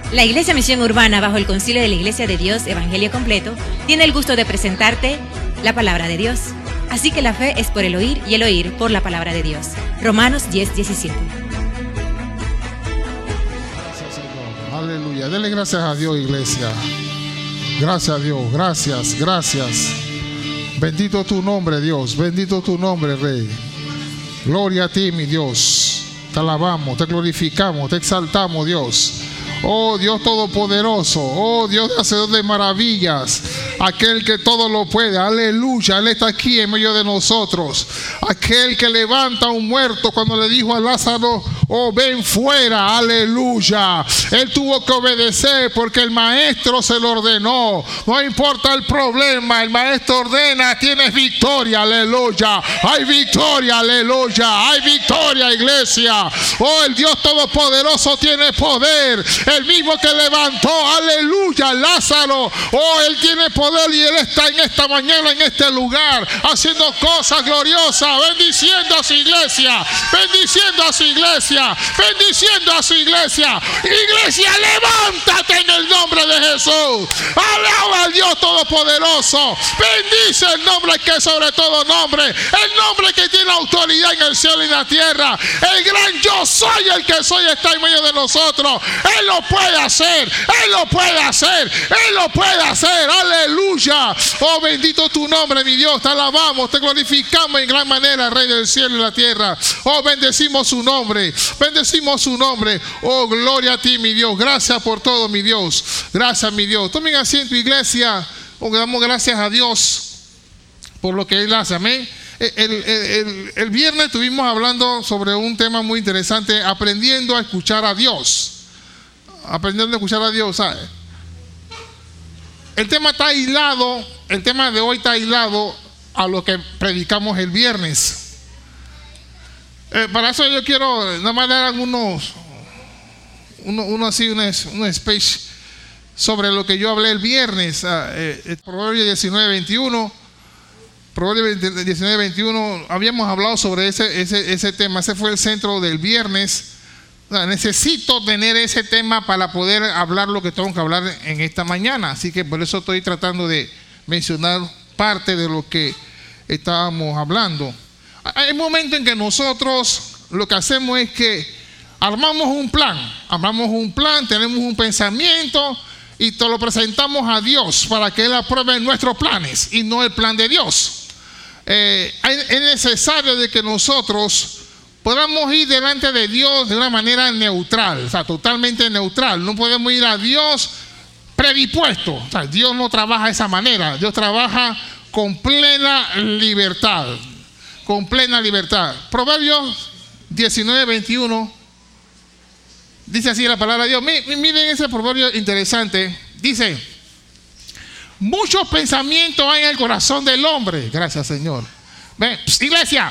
La Iglesia Misión Urbana, bajo el Concilio de la Iglesia de Dios Evangelio Completo, tiene el gusto de presentarte la Palabra de Dios. Así que la fe es por el oír y el oír por la Palabra de Dios. Romanos 10:17. Gracias, Señor. Aleluya. Denle gracias a Dios, iglesia. Gracias a Dios. Gracias. Bendito tu nombre, Dios. Bendito tu nombre, Rey. Gloria a ti, mi Dios. Te alabamos, te glorificamos, te exaltamos, Dios. Oh Dios todopoderoso, oh Dios hacedor de maravillas, aquel que todo lo puede, aleluya. Él está aquí en medio de nosotros, aquel que levanta a un muerto cuando le dijo a Lázaro, oh ven fuera, aleluya. Él tuvo que obedecer porque el maestro se lo ordenó. No importa el problema, el maestro ordena, tienes victoria, aleluya. Hay victoria, aleluya. Hay victoria, iglesia. Oh, el Dios todopoderoso tiene poder. El mismo que levantó, aleluya, Lázaro. Oh, Él tiene poder y Él está en esta mañana, en este lugar, haciendo cosas gloriosas, bendiciendo a su iglesia, bendiciendo a su iglesia, bendiciendo a su iglesia. Iglesia, levántate en el nombre de Jesús. Alaba al Dios todopoderoso. Bendice el nombre que es sobre todo nombre, el nombre que tiene autoridad en el cielo y en la tierra. El gran yo soy, el que soy, está en medio de nosotros. Él lo puede hacer, Él lo puede hacer, Él lo puede hacer, aleluya. Oh, bendito tu nombre, mi Dios, te alabamos, te glorificamos en gran manera, Rey del cielo y la tierra. Oh, bendecimos su nombre, bendecimos su nombre. Oh, gloria a ti, mi Dios, gracias por todo, mi Dios, gracias, mi Dios. Tomen asiento, iglesia. Oh, damos gracias a Dios por lo que Él hace, amén. El viernes estuvimos hablando sobre un tema muy interesante, aprendiendo a escuchar a Dios. Aprendiendo a escuchar a Dios, ¿sabes? El tema está aislado, el tema de hoy está aislado a lo que predicamos el viernes. Para eso yo quiero nada más dar un speech sobre lo que yo hablé el viernes. Proverbios 19:21. Proverbios 19:21. Habíamos hablado sobre ese tema. Ese fue el centro del viernes. Necesito tener ese tema para poder hablar lo que tengo que hablar en esta mañana. Así que por eso estoy tratando de mencionar parte de lo que estábamos hablando. Hay momentos en que nosotros lo que hacemos es que armamos un plan, tenemos un pensamiento y te lo presentamos a Dios para que Él apruebe nuestros planes y no el plan de Dios. Es necesario de que nosotros podamos ir delante de Dios de una manera neutral, o sea, totalmente neutral. No podemos ir a Dios predispuesto. O sea, Dios no trabaja de esa manera. Dios trabaja con plena libertad. Con plena libertad. Proverbios 19:21 dice así la palabra de Dios. Miren ese proverbio interesante. Dice: muchos pensamientos hay en el corazón del hombre. Gracias, Señor. Ven, iglesia.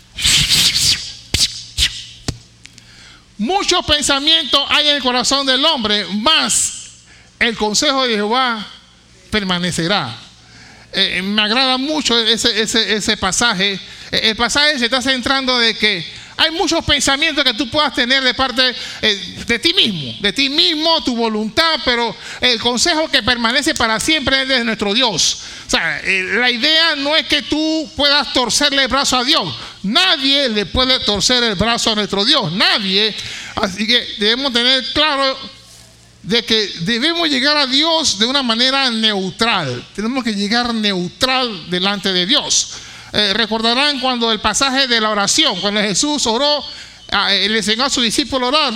Muchos pensamientos hay en el corazón del hombre, mas el consejo de Jehová permanecerá. Me agrada mucho ese pasaje. El pasaje se está centrando de que hay muchos pensamientos que tú puedas tener de parte de ti mismo, tu voluntad, pero el consejo que permanece para siempre es de nuestro Dios. O sea, la idea no es que tú puedas torcerle el brazo a Dios. Nadie le puede torcer el brazo a nuestro Dios, nadie. Así que debemos tener claro de que debemos llegar a Dios de una manera neutral. Tenemos que llegar neutral delante de Dios. Recordarán cuando el pasaje de la oración, cuando Jesús oró, le enseñó a su discípulo a orar.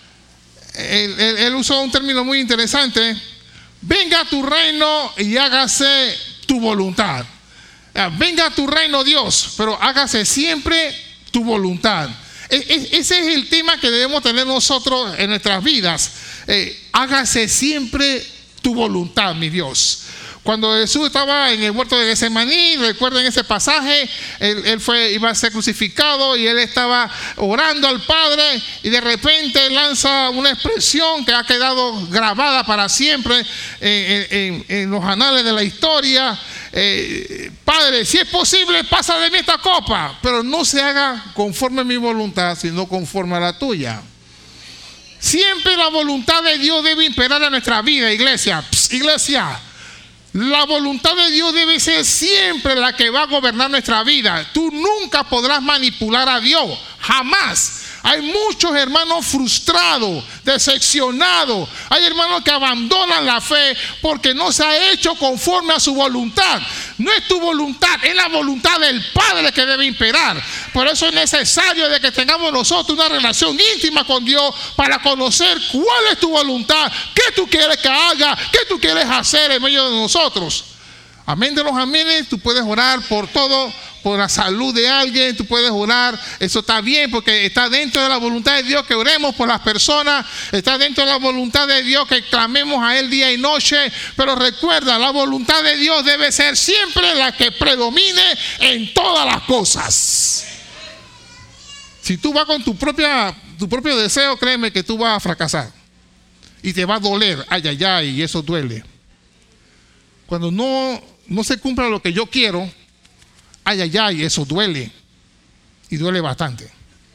Él usó un término muy interesante: venga a tu reino y hágase tu voluntad. Venga a tu reino, Dios, pero hágase siempre tu voluntad. Ese es el tema que debemos tener nosotros en nuestras vidas. Hágase siempre tu voluntad, mi Dios. Cuando Jesús estaba en el huerto de Getsemaní, recuerden ese pasaje, él iba a ser crucificado y él estaba orando al Padre y de repente lanza una expresión que ha quedado grabada para siempre en los anales de la historia. Padre, si es posible, pasa de mí esta copa, pero no se haga conforme a mi voluntad, sino conforme a la tuya. Siempre la voluntad de Dios debe imperar en nuestra vida, iglesia. Iglesia, la voluntad de Dios debe ser siempre la que va a gobernar nuestra vida. Tú nunca podrás manipular a Dios, jamás. Hay muchos hermanos frustrados, decepcionados. Hay hermanos que abandonan la fe porque no se ha hecho conforme a su voluntad. No es tu voluntad, es la voluntad del Padre que debe imperar. Por eso es necesario de que tengamos nosotros una relación íntima con Dios para conocer cuál es tu voluntad, qué tú quieres que haga, qué tú quieres hacer en medio de nosotros. Amén de los amenes. Tú puedes orar por todo, por la salud de alguien, tú puedes orar, eso está bien porque está dentro de la voluntad de Dios que oremos por las personas, está dentro de la voluntad de Dios que clamemos a Él día y noche, pero recuerda, la voluntad de Dios debe ser siempre la que predomine en todas las cosas. Si tú vas con tu propio deseo, créeme que tú vas a fracasar y te va a doler, y eso duele. Cuando no se cumpla lo que yo quiero, eso duele. Y duele bastante.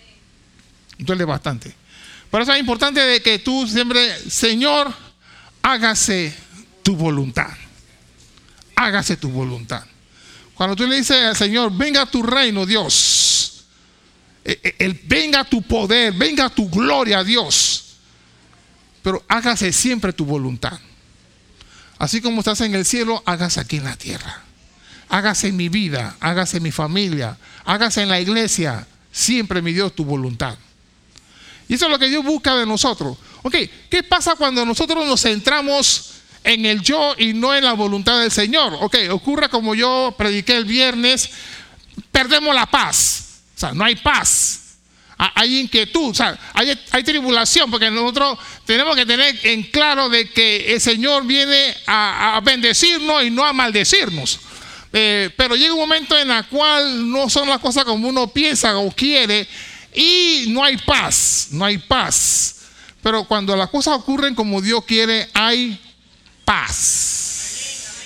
Duele bastante. Por eso es importante de que tú siempre, Señor, hágase tu voluntad. Hágase tu voluntad. Cuando tú le dices al Señor, venga tu reino, Dios. Venga tu poder, venga tu gloria, Dios. Pero hágase siempre tu voluntad. Así como estás en el cielo, hágase aquí en la tierra. Hágase en mi vida, hágase en mi familia, hágase en la iglesia. Siempre, mi Dios, tu voluntad. Y eso es lo que Dios busca de nosotros. Ok, ¿qué pasa cuando nosotros nos centramos en el yo y no en la voluntad del Señor? Ok, ocurre como yo prediqué el viernes, perdemos la paz. O sea, no hay paz. Hay inquietud, o sea, hay tribulación, porque nosotros tenemos que tener en claro de que el Señor viene a bendecirnos y no a maldecirnos. Pero llega un momento en el cual no son las cosas como uno piensa o quiere y no hay paz, no hay paz. Pero cuando las cosas ocurren como Dios quiere, hay paz.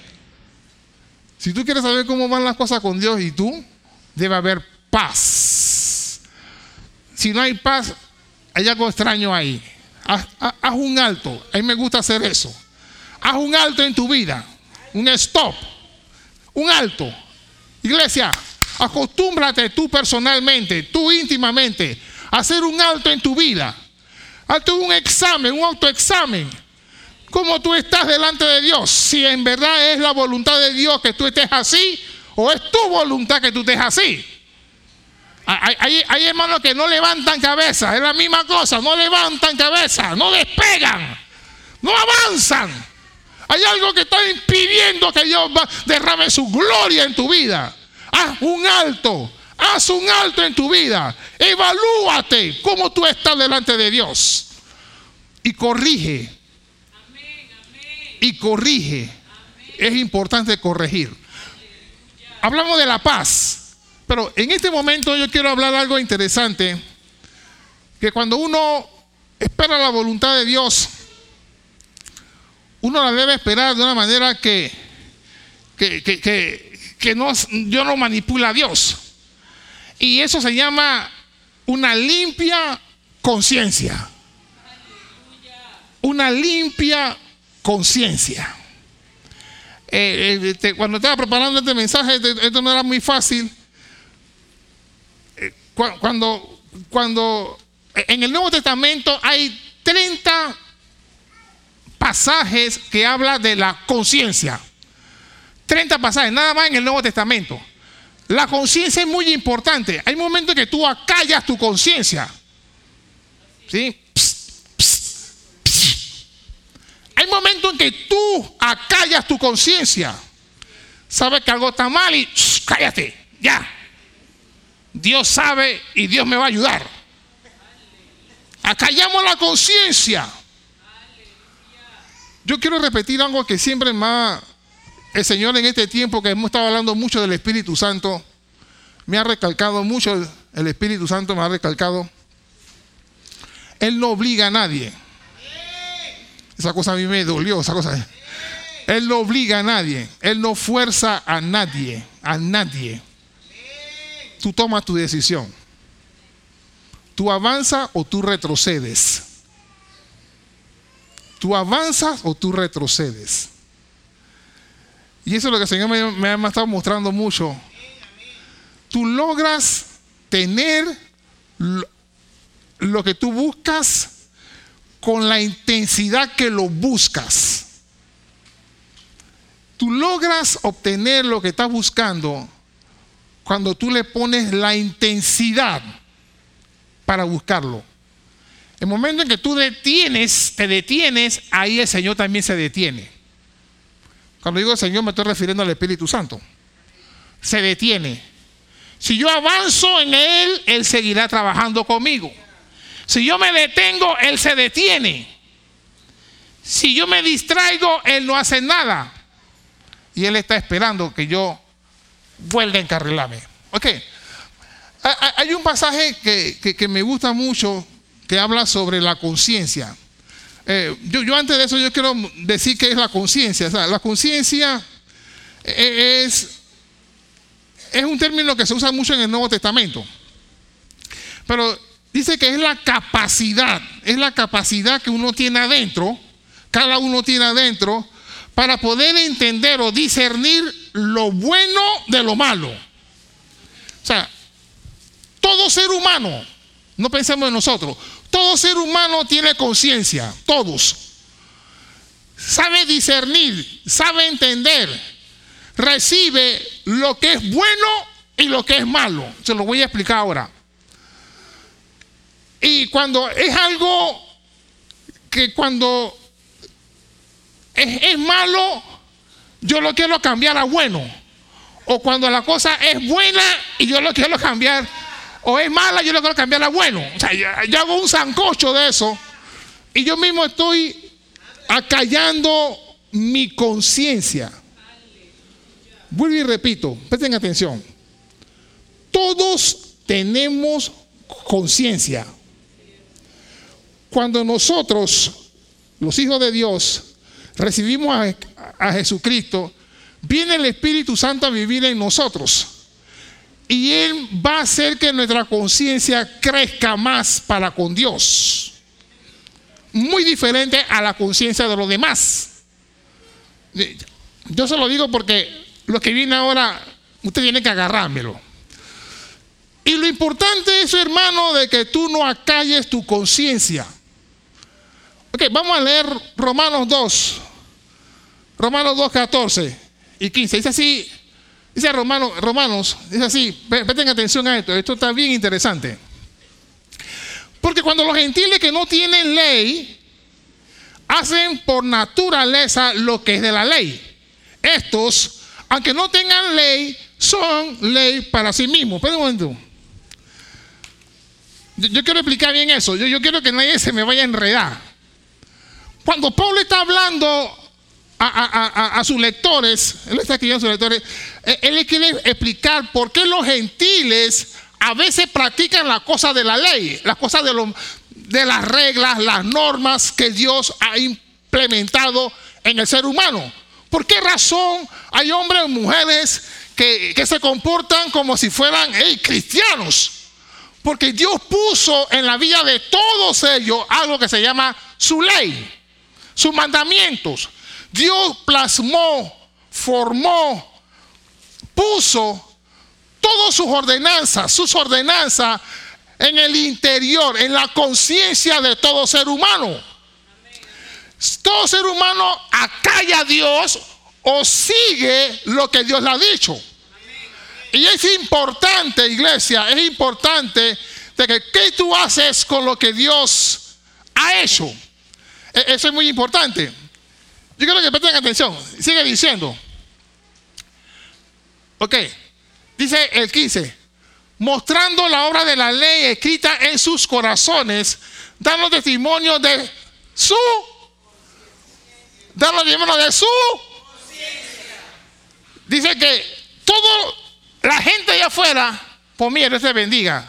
Si tú quieres saber cómo van las cosas con Dios y tú, debe haber paz. Si no hay paz, hay algo extraño ahí. Haz un alto. A mí me gusta hacer eso. Haz un alto en tu vida. Un stop. Un alto. Iglesia, acostúmbrate tú personalmente, tú íntimamente, a hacer un alto en tu vida. Hazte un examen, un autoexamen. ¿Cómo tú estás delante de Dios? Si en verdad es la voluntad de Dios que tú estés así, o es tu voluntad que tú estés así. Hay hermanos que no levantan cabeza, es la misma cosa, no levantan cabeza, no despegan, no avanzan. Hay algo que está impidiendo que Dios derrame su gloria en tu vida. Haz un alto en tu vida. Evalúate cómo tú estás delante de Dios. Y corrige. Y corrige. Es importante corregir. Hablamos de la paz. Pero en este momento yo quiero hablar algo interesante. Que cuando uno espera la voluntad de Dios, uno la debe esperar de una manera que yo no manipula a Dios. Y eso se llama una limpia conciencia. Una limpia conciencia. Cuando estaba preparando este mensaje, esto no era muy fácil. Cuando en el Nuevo Testamento hay 30 pasajes que habla de la conciencia. 30 pasajes, nada más en el Nuevo Testamento. La conciencia es muy importante. Hay momentos que tú acallas tu conciencia. ¿Sí? Hay momentos en que tú acallas tu conciencia. Sabes que algo está mal y cállate, ya. Dios sabe y Dios me va a ayudar. Acallamos la conciencia. Yo quiero repetir algo que siempre el Señor en este tiempo que hemos estado hablando mucho del Espíritu Santo, me ha recalcado mucho, el Espíritu Santo me ha recalcado. Él no obliga a nadie. Esa cosa a mí me dolió, esa cosa. Él no obliga a nadie. Él no fuerza a nadie. A nadie. Tú tomas tu decisión. Tú avanzas o tú retrocedes. ¿Tú avanzas o tú retrocedes? Y eso es lo que el Señor me ha estado mostrando mucho. Tú logras tener lo que tú buscas con la intensidad que lo buscas. Tú logras obtener lo que estás buscando cuando tú le pones la intensidad para buscarlo. El momento en que tú te detienes, ahí el Señor también se detiene. Cuando digo el Señor me estoy refiriendo al Espíritu Santo. Se detiene. Si yo avanzo en Él, Él seguirá trabajando conmigo. Si yo me detengo, Él se detiene. Si yo me distraigo, Él no hace nada. Y Él está esperando que yo vuelva a encarrilarme. Ok. Hay un pasaje que me gusta mucho que habla sobre la conciencia. Yo antes de eso yo quiero decir qué es la conciencia. O sea, la conciencia es un término que se usa mucho en el Nuevo Testamento. Pero dice que es la capacidad que uno tiene adentro, cada uno tiene adentro, para poder entender o discernir lo bueno de lo malo. O sea, todo ser humano, no pensemos en nosotros, todo ser humano tiene conciencia, todos. Sabe discernir, sabe entender, recibe lo que es bueno y lo que es malo. Se lo voy a explicar ahora. Y cuando es algo que cuando es malo, yo lo quiero cambiar a bueno. O cuando la cosa es buena y yo lo quiero cambiar, o es mala, yo lo quiero cambiar a bueno. O sea, yo hago un sancocho de eso y yo mismo estoy acallando mi conciencia. Vuelvo y repito, presten atención. Todos tenemos conciencia. Cuando nosotros, los hijos de Dios, recibimos a Jesucristo, viene el Espíritu Santo a vivir en nosotros. Y Él va a hacer que nuestra conciencia crezca más para con Dios. Muy diferente a la conciencia de los demás. Yo se lo digo porque lo que viene ahora, usted tiene que agarrármelo. Y lo importante es, hermano, de que tú no acalles tu conciencia. Ok, vamos a leer Romanos 2, 14 y 15. Dice así, dice Romanos, dice así, presten atención a esto está bien interesante. Porque cuando los gentiles que no tienen ley, hacen por naturaleza lo que es de la ley, estos, aunque no tengan ley, son ley para sí mismos. Espera un momento. Yo quiero explicar bien eso. Yo quiero que nadie se me vaya a enredar. Cuando Pablo está hablando a sus lectores, él está escribiendo a sus lectores, él le quiere explicar por qué los gentiles a veces practican las cosas de la ley, las cosas de las reglas, las normas que Dios ha implementado en el ser humano. ¿Por qué razón hay hombres y mujeres que se comportan como si fueran cristianos? Porque Dios puso en la vida de todos ellos algo que se llama su ley, sus mandamientos. Dios plasmó, formó, puso todas sus ordenanzas en el interior, en la conciencia de todo ser humano. Todo ser humano acalla a Dios o sigue lo que Dios le ha dicho. Y es importante, iglesia, es importante de que qué tú haces con lo que Dios ha hecho. Eso es muy importante. Yo quiero que presten atención. Sigue diciendo. Ok. Dice el 15. Mostrando la obra de la ley escrita en sus corazones, dando testimonio de su dice que todo la gente allá afuera, por mí, Dios te bendiga.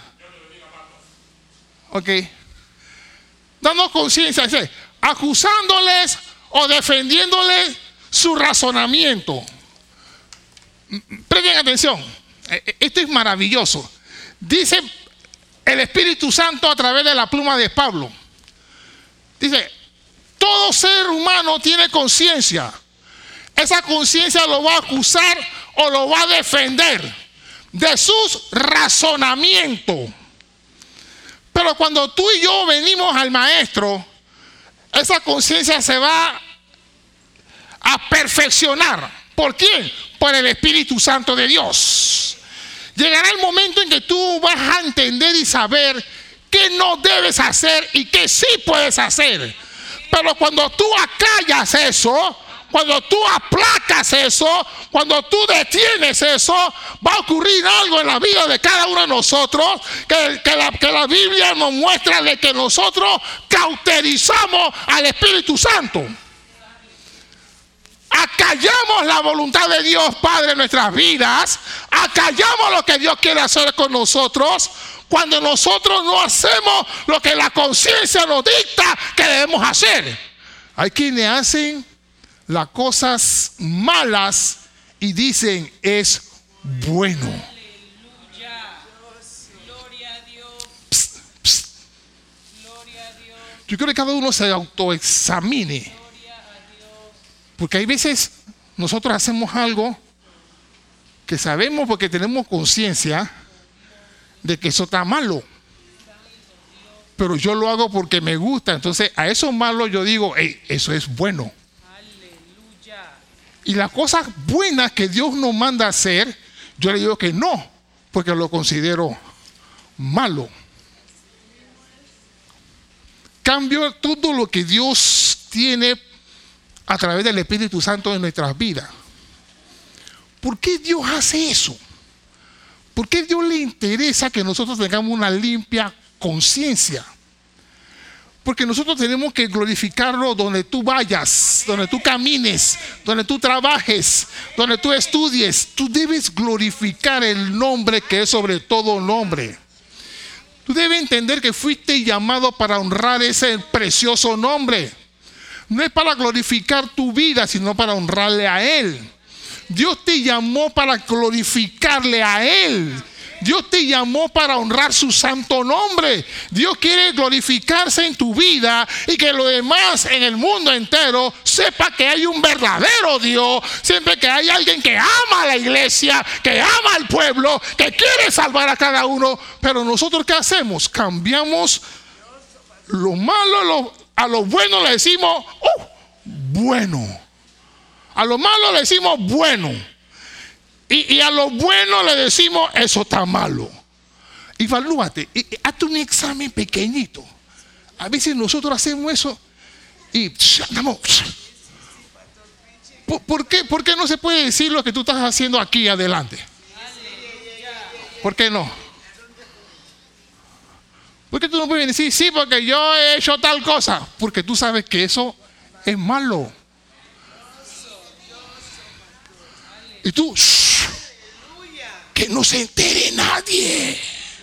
Ok. Dando conciencia, acusándoles o defendiéndoles su razonamiento. Presten atención. Esto es maravilloso. Dice el Espíritu Santo a través de la pluma de Pablo. Dice, todo ser humano tiene conciencia. Esa conciencia lo va a acusar o lo va a defender de sus razonamientos. Pero cuando tú y yo venimos al Maestro, esa conciencia se va a perfeccionar. ¿Por quién? Por el Espíritu Santo de Dios. Llegará el momento en que tú vas a entender y saber qué no debes hacer y qué sí puedes hacer. Pero cuando tú acallas eso, cuando tú aplacas eso, cuando tú detienes eso, va a ocurrir algo en la vida de cada uno de nosotros que la Biblia nos muestra de que nosotros cauterizamos al Espíritu Santo. Acallamos la voluntad de Dios Padre en nuestras vidas, acallamos lo que Dios quiere hacer con nosotros, cuando nosotros no hacemos lo que la conciencia nos dicta que debemos hacer. Hay quienes hacen las cosas malas y dicen es bueno. Gloria a Dios. Psst, psst. Gloria a Dios. Yo quiero que cada uno se autoexamine. Porque hay veces nosotros hacemos algo que sabemos porque tenemos conciencia de que eso está malo. Pero yo lo hago porque me gusta. Entonces a eso malo yo digo, hey, eso es bueno. Aleluya. Y las cosas buenas que Dios nos manda a hacer, yo le digo que no, porque lo considero malo. Cambio todo lo que Dios tiene a través del Espíritu Santo en nuestras vidas. ¿Por qué Dios hace eso? ¿Por qué Dios le interesa que nosotros tengamos una limpia conciencia? Porque nosotros tenemos que glorificarlo donde tú vayas, donde tú camines, donde tú trabajes, donde tú estudies. Tú debes glorificar el nombre que es sobre todo nombre. Tú debes entender que fuiste llamado para honrar ese precioso nombre. No es para glorificar tu vida, sino para honrarle a Él. Dios te llamó para glorificarle a Él. Dios te llamó para honrar su santo nombre. Dios quiere glorificarse en tu vida y que lo demás en el mundo entero sepa que hay un verdadero Dios. Siempre que hay alguien que ama a la iglesia, que ama al pueblo, que quiere salvar a cada uno. Pero nosotros, ¿qué hacemos? Cambiamos lo malo, a lo bueno le decimos bueno. A lo malo le decimos bueno. Y a lo bueno le decimos eso está malo. Evalúate, hazte un examen pequeñito. A veces nosotros hacemos eso y andamos. ¿Por qué no se puede decir lo que tú estás haciendo aquí adelante? ¿Por qué no? ¿Por qué tú no puedes decir sí porque yo he hecho tal cosa? Porque tú sabes que eso es malo. Y tú, que no se entere nadie.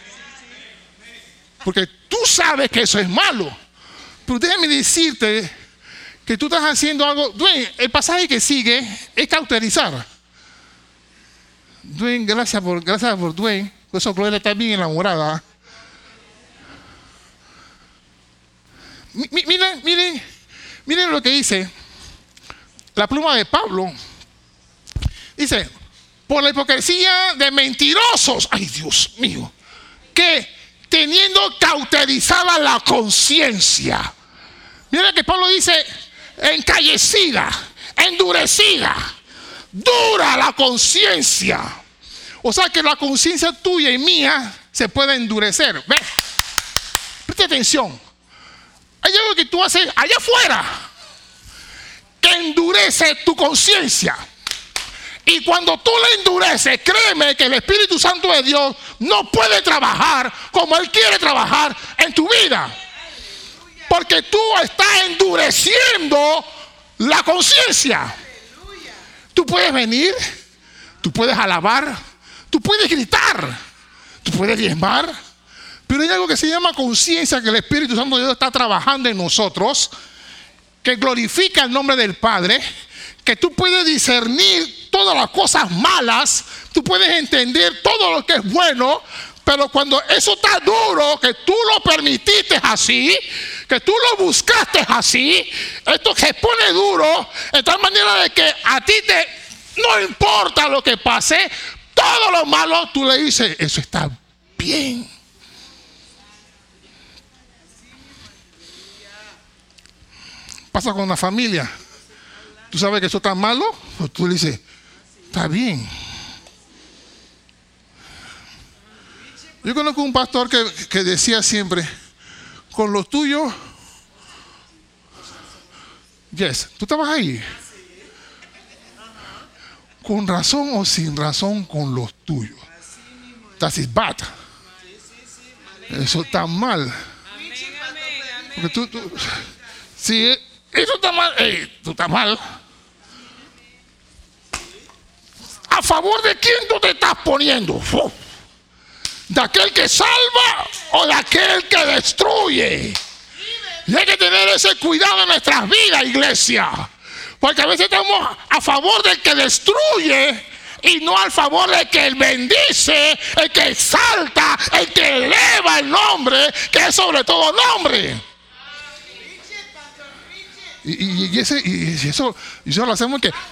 Porque tú sabes que eso es malo. Pero déjame decirte que tú estás haciendo algo. Dwayne, el pasaje que sigue es cauterizar. Dwayne, gracias por Dwayne. Por eso Gloria está bien enamorada. Miren lo que dice la pluma de Pablo. Dice, por la hipocresía de mentirosos, ay Dios mío, que teniendo cauterizada la conciencia. Mira que Pablo dice, encallecida, endurecida, dura la conciencia. O sea que la conciencia tuya y mía se puede endurecer. ¿Ves? Presta atención. Hay algo que tú haces allá afuera que endurece tu conciencia. Y cuando tú la endureces, créeme que el Espíritu Santo de Dios no puede trabajar como Él quiere trabajar en tu vida. Porque tú estás endureciendo la conciencia. Tú puedes venir, tú puedes alabar, tú puedes gritar, tú puedes diezmar. Pero hay algo que se llama conciencia que el Espíritu Santo de Dios está trabajando en nosotros, que glorifica el nombre del Padre, que tú puedes discernir todas las cosas malas, tú puedes entender todo lo que es bueno, pero cuando eso está duro, que tú lo permitiste así, que tú lo buscaste así, esto se pone duro, de tal manera de que a ti no importa lo que pase, todo lo malo, tú le dices, eso está bien. Pasa con la familia. Tú sabes que eso está malo, pues tú le dices, está bien. Yo conozco un pastor que decía siempre, con los tuyos, yes, tú estabas ahí. Con razón o sin razón con los tuyos. That is bad. Eso está mal. Porque tú si eso está mal, tú estás mal. ¿A favor de quién tú te estás poniendo? ¿De aquel que salva o de aquel que destruye? Y hay que tener ese cuidado en nuestras vidas, iglesia. Porque a veces estamos a favor del que destruye y no al favor del que él bendice, el que exalta, el que eleva el nombre, que es sobre todo nombre. Y eso lo hacemos que...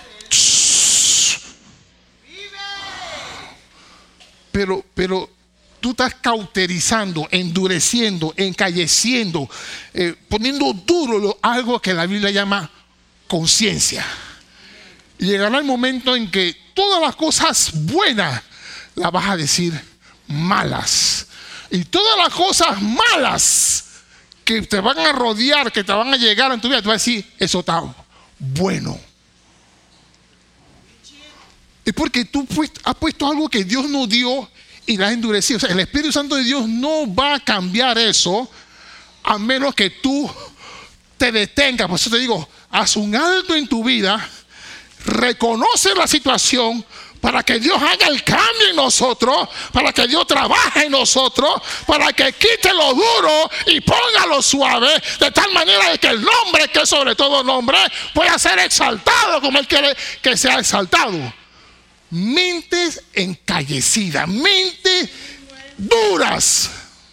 Pero tú estás cauterizando, endureciendo, encalleciendo, poniendo duro algo que la Biblia llama conciencia. Y llegará el momento en que todas las cosas buenas las vas a decir malas. Y todas las cosas malas que te van a rodear, que te van a llegar en tu vida, tú vas a decir, eso está bueno. Es porque tú has puesto algo que Dios no dio y la has endurecido. O sea, el Espíritu Santo de Dios no va a cambiar eso a menos que tú te detengas. Por eso te digo, haz un alto en tu vida, reconoce la situación para que Dios haga el cambio en nosotros, para que Dios trabaje en nosotros, para que quite lo duro y ponga lo suave, de tal manera de que el nombre, que es sobre todo nombre, pueda ser exaltado como Él quiere que sea exaltado. Mentes encallecidas, mentes duras.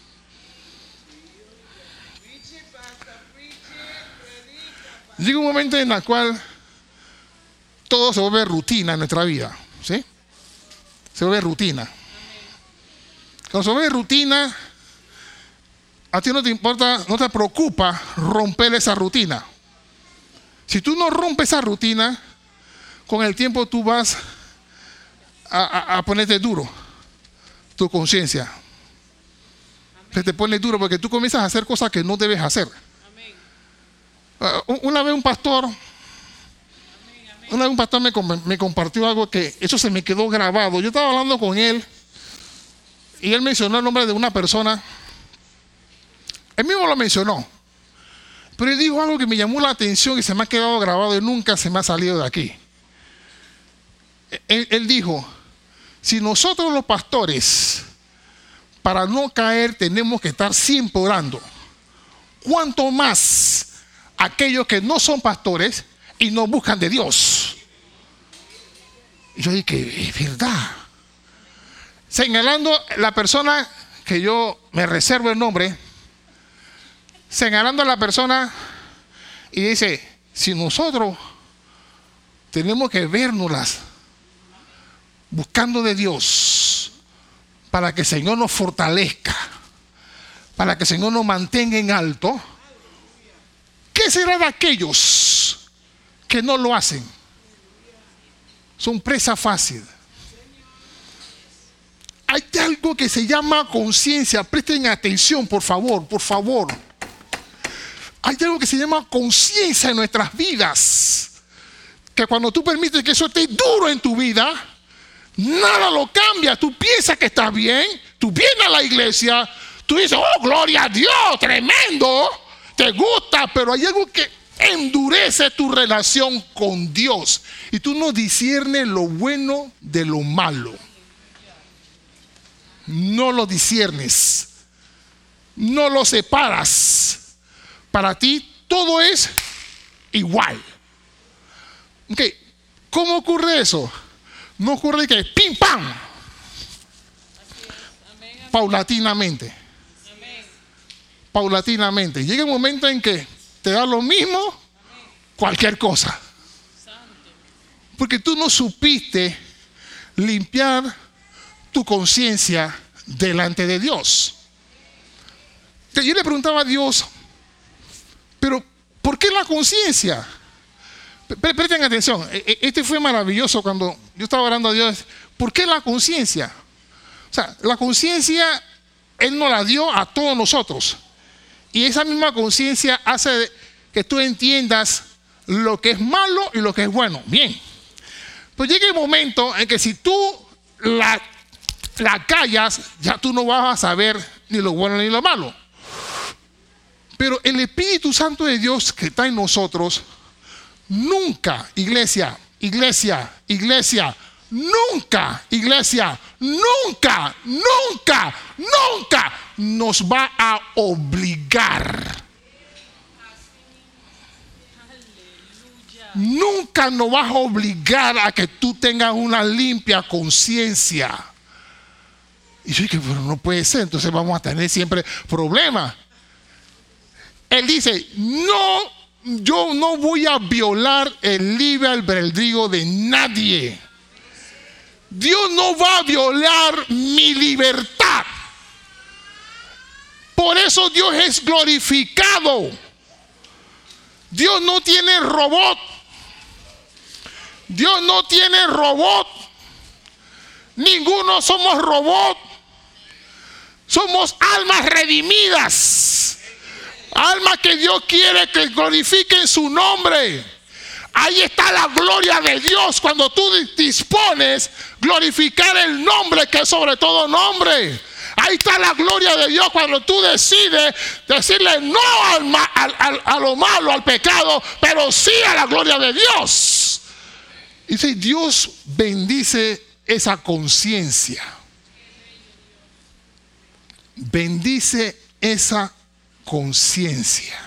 Llega un momento en el cual todo se vuelve rutina en nuestra vida, ¿sí? Se vuelve rutina. Cuando se vuelve rutina, a ti no te importa, no te preocupa romper esa rutina. Si tú no rompes esa rutina, con el tiempo tú vas a ponerte duro, tu conciencia. Se te pone duro porque tú comienzas a hacer cosas que no debes hacer. Una vez un pastor me compartió algo que eso se me quedó grabado. Yo estaba hablando con él y él mencionó el nombre de una persona. Él mismo lo mencionó, pero él dijo algo que me llamó la atención y se me ha quedado grabado y nunca se me ha salido de aquí. Él dijo, si nosotros los pastores, para no caer, tenemos que estar siempre orando, ¿cuánto más aquellos que no son pastores y no buscan de Dios? Y yo dije que es verdad. Señalando la persona que yo me reservo el nombre, señalando a la persona y dice, si nosotros tenemos que vernoslas buscando de Dios para que el Señor nos fortalezca, para que el Señor nos mantenga en alto, ¿qué será de aquellos que no lo hacen? Son presa fácil. Hay algo que se llama conciencia. Presten atención, por favor, por favor. Hay algo que se llama conciencia en nuestras vidas. Que cuando tú permites que eso esté duro en tu vida, nada lo cambia. Tú piensas que estás bien, tú vienes a la iglesia, tú dices, oh, gloria a Dios, tremendo. Te gusta, pero hay algo que endurece tu relación con Dios y tú no disciernes lo bueno de lo malo. No lo disciernes, no lo separas. Para ti todo es igual. Okay. ¿Cómo ocurre eso? No ocurre que pim pam, paulatinamente. paulatinamente. Llega un momento en que te da lo mismo cualquier cosa. Porque tú no supiste limpiar tu conciencia delante de Dios. Yo le preguntaba a Dios, pero ¿por qué la conciencia? Presten atención, este fue maravilloso cuando yo estaba orando a Dios. ¿Por qué la conciencia? O sea, la conciencia Él nos la dio a todos nosotros. Y esa misma conciencia hace que tú entiendas lo que es malo y lo que es bueno. Bien. Pues llega el momento en que si tú la callas, ya tú no vas a saber ni lo bueno ni lo malo. Pero el Espíritu Santo de Dios que está en nosotros, nunca, iglesia, nunca nos va a obligar. Nunca nos vas a obligar a que tú tengas una limpia conciencia. Y yo dije, pero no puede ser, entonces vamos a tener siempre problemas. Él dice, no, yo no voy a violar el libre albedrío de nadie. Dios no va a violar mi libertad. Por eso Dios es glorificado. Dios no tiene robot. Dios no tiene robot. Ninguno somos robot. Somos almas redimidas. Almas que Dios quiere que glorifiquen su nombre. Ahí está la gloria de Dios cuando tú dispones glorificar el nombre que es sobre todo nombre. Ahí está la gloria de Dios cuando tú decides decirle no a lo malo, al pecado, pero sí a la gloria de Dios. Y dice, Dios bendice esa conciencia. Bendice esa conciencia.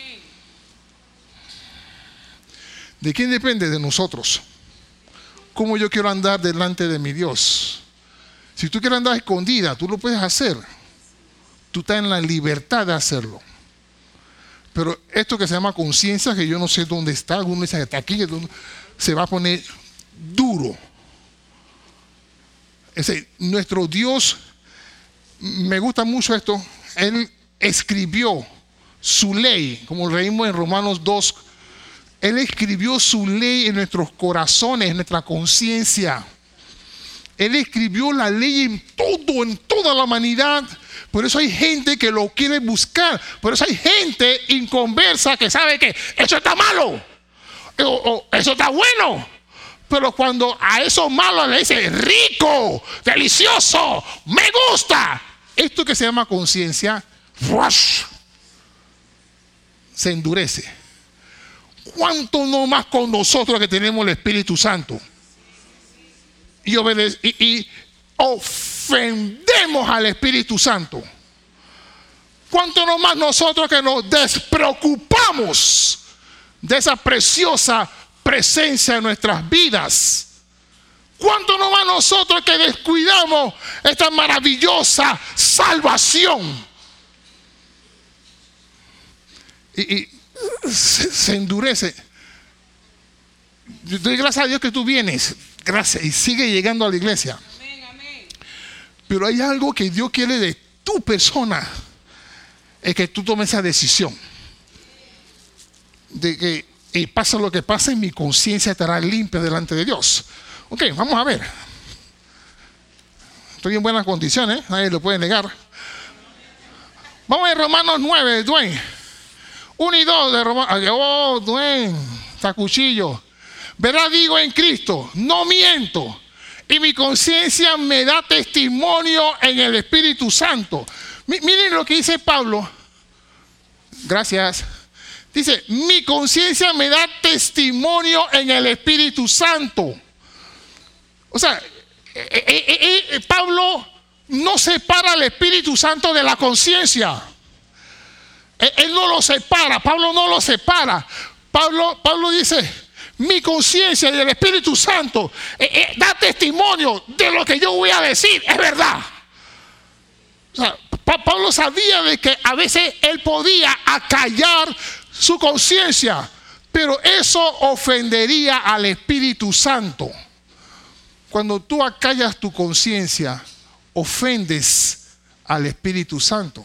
¿De quién depende? De nosotros. ¿Cómo yo quiero andar delante de mi Dios? Si tú quieres andar escondida, tú lo puedes hacer. Tú estás en la libertad de hacerlo. Pero esto que se llama conciencia, que yo no sé dónde está, alguno dice que está aquí, se va a poner duro. Nuestro Dios, me gusta mucho esto, Él escribió su ley, como leímos en Romanos 2, Él escribió su ley en nuestros corazones, en nuestra conciencia. Él escribió la ley en toda la humanidad. Por eso hay gente que lo quiere buscar. Por eso hay gente inconversa que sabe que eso está malo o eso está bueno. Pero cuando a eso malo le dice rico, delicioso, me gusta, esto que se llama conciencia se endurece. ¿Cuánto no más con nosotros que tenemos el Espíritu Santo? Y ofendemos al Espíritu Santo. ¿Cuánto no más nosotros que nos despreocupamos de esa preciosa presencia en nuestras vidas? ¿Cuánto no más nosotros que descuidamos esta maravillosa salvación? Y se endurece. Yo doy gracias a Dios que tú vienes, gracias, y sigue llegando a la iglesia. Amén, amén. Pero hay algo que Dios quiere de tu persona, es que tú tomes esa decisión de que pasa lo que pase, mi conciencia estará limpia delante de Dios. Ok, vamos a ver. Estoy en buenas condiciones, nadie lo puede negar. Vamos a Romanos 9, Dwayne. 1 y 2 de Romanos. Oh, Dwayne, sacuchillo. ¿Verdad? Digo en Cristo, no miento. Y mi conciencia me da testimonio en el Espíritu Santo. Miren lo que dice Pablo. Gracias. Dice, mi conciencia me da testimonio en el Espíritu Santo. O sea, Pablo no separa al Espíritu Santo de la conciencia. Él no lo separa, Pablo no lo separa. Pablo dice, mi conciencia y el Espíritu Santo da testimonio de lo que yo voy a decir, es verdad. O sea, Pablo sabía de que a veces él podía acallar su conciencia, pero eso ofendería al Espíritu Santo. Cuando tú acallas tu conciencia, ofendes al Espíritu Santo.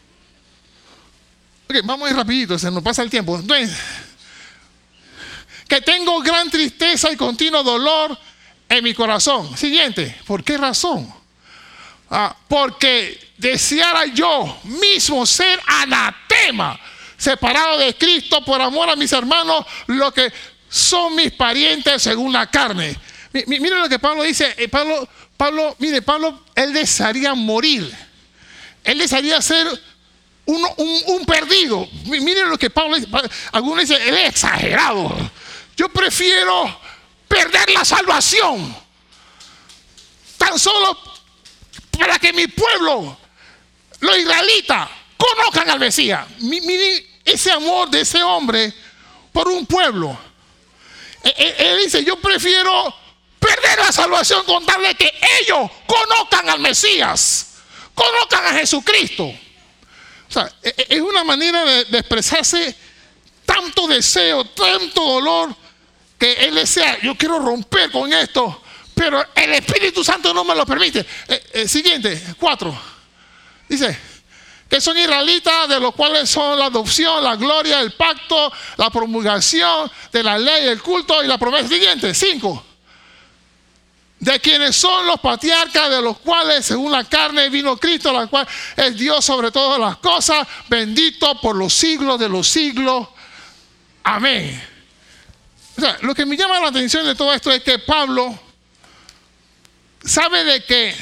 Ok, vamos a ir rapidito, se nos pasa el tiempo. Entonces, que tengo gran tristeza y continuo dolor en mi corazón. Siguiente, ¿por qué razón? Porque deseara yo mismo ser anatema, separado de Cristo por amor a mis hermanos, lo que son mis parientes según la carne. Miren lo que Pablo dice. Pablo, él desearía morir. Él desearía ser un perdido. Miren lo que Pablo dice. Algunos dicen, él es exagerado. Yo prefiero perder la salvación, tan solo para que mi pueblo, los israelitas, conozcan al Mesías. Miren ese amor de ese hombre por un pueblo. Él dice, yo prefiero perder la salvación con tal de que ellos conozcan al Mesías, conozcan a Jesucristo. O sea, es una manera de expresarse tanto deseo, tanto dolor, que él desea, yo quiero romper con esto, pero el Espíritu Santo no me lo permite. Siguiente, 4. Dice, que son israelitas, de los cuales son la adopción, la gloria, el pacto, la promulgación de la ley, el culto y la promesa. Siguiente, 5. De quienes son los patriarcas, de los cuales según la carne vino Cristo, la cual es Dios sobre todas las cosas, bendito por los siglos de los siglos. Amén. O sea, lo que me llama la atención de todo esto es que Pablo sabe de que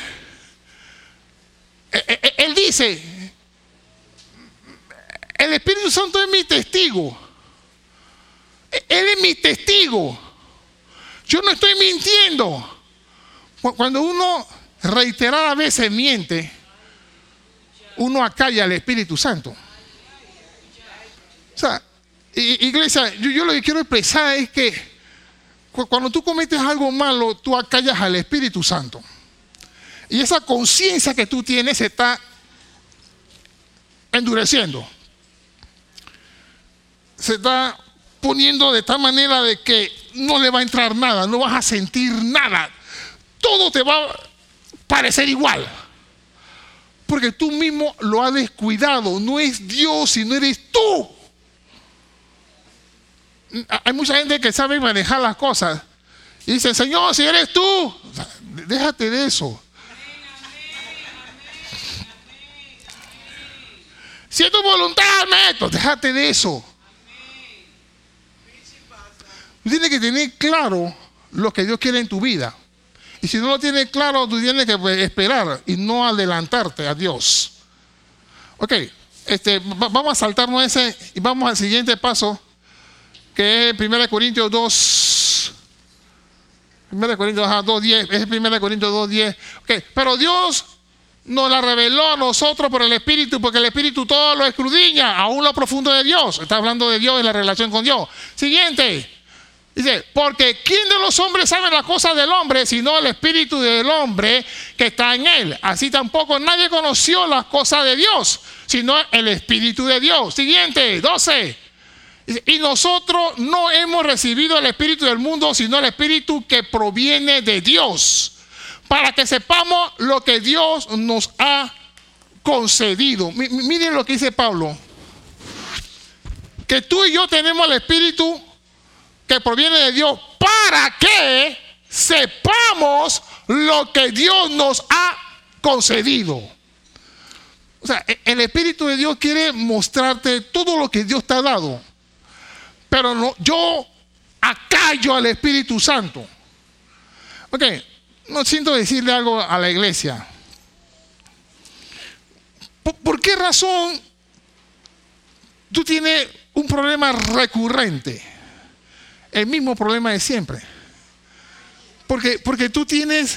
él dice, el Espíritu Santo es mi testigo. Él es mi testigo. Yo no estoy mintiendo. Cuando uno reiteradas veces miente, uno acalla al Espíritu Santo. O sea, iglesia, yo lo que quiero expresar es que cuando tú cometes algo malo, tú acallas al Espíritu Santo. Y esa conciencia que tú tienes se está endureciendo. Se está poniendo de tal manera de que no le va a entrar nada, no vas a sentir nada. Todo te va a parecer igual. Porque tú mismo lo has descuidado. No es Dios, sino eres tú. Hay mucha gente que sabe manejar las cosas y dice, Señor, si eres tú, déjate de eso. Si es tu voluntad, meto, déjate de eso. Tú tienes que tener claro lo que Dios quiere en tu vida. Y si no lo tienes claro, tú tienes que esperar y no adelantarte a Dios. Ok, vamos a saltarnos ese y vamos al siguiente paso, que es 1 Corintios 2. 1 Corintios 2:10. Es 1 Corintios 2:10. Okay. Pero Dios nos la reveló a nosotros por el Espíritu, porque el Espíritu todo lo escudriña, aún lo profundo de Dios. Está hablando de Dios y la relación con Dios. Siguiente. Dice, porque ¿quién de los hombres sabe las cosas del hombre, sino el Espíritu del hombre que está en él? Así tampoco nadie conoció las cosas de Dios, sino el Espíritu de Dios. Siguiente, 12. Dice, y nosotros no hemos recibido el Espíritu del mundo, sino el Espíritu que proviene de Dios, para que sepamos lo que Dios nos ha concedido. Miren lo que dice Pablo, que tú y yo tenemos el Espíritu que proviene de Dios para que sepamos lo que Dios nos ha concedido. O sea, el Espíritu de Dios quiere mostrarte todo lo que Dios te ha dado, pero no, yo acallo al Espíritu Santo. Ok, no siento decirle algo a la iglesia. ¿Por qué razón tú tienes un problema recurrente? El mismo problema de siempre. Porque tú tienes,